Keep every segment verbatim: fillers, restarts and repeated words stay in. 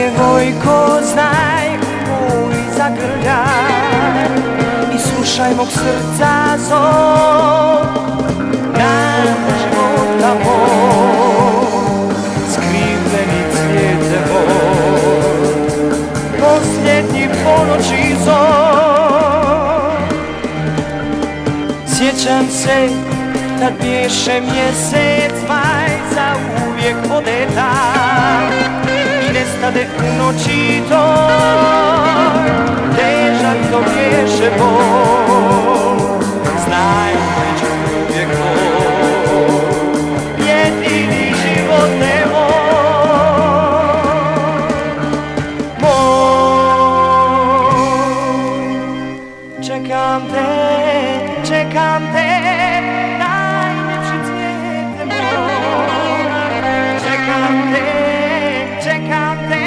djevojko, znaj moj zagrljaj i slušaj mog srca zov na života moj, skriveni cvijete moj, posljednji ponoći zov. Sjećam se kad bješe mjesec maj, za uvijek ode tam i nestade u noći toj, težak to bješe bol. Znaj, neću uvijek tvoj, jedini živote moj, moj. Čekam te, čekam te, najljepši cvijete moj. Čekam te, čekam te,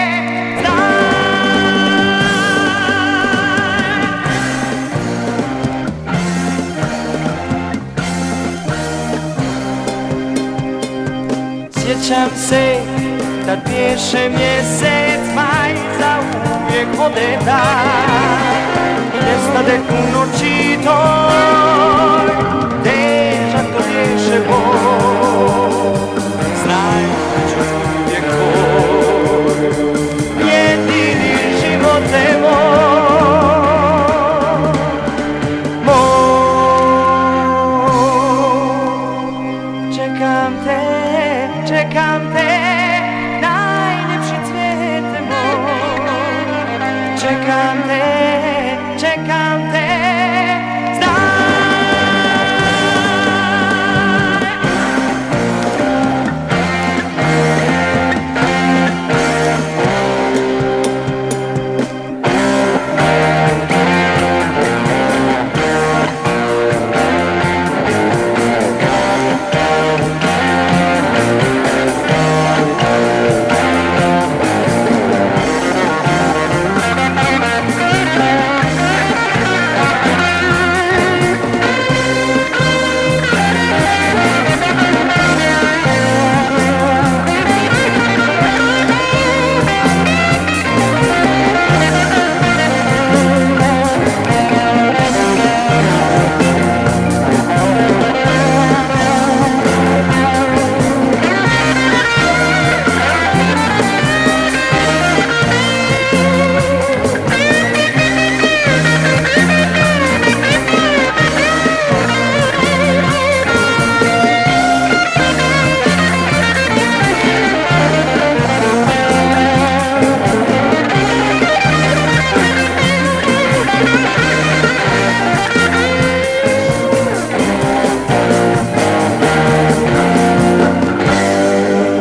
sjećam se kad bješe mjesec maj, za uvijek ode dan i nestade u noći toj, težak to bješe bol. Znaj, neću uvijek tvoj, jedini živote moj, moj. Čekam te, čekam te, najljepši cvijete moj. Čekam te, čekam te,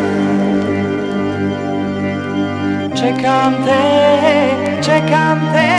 čekam te, čekam te.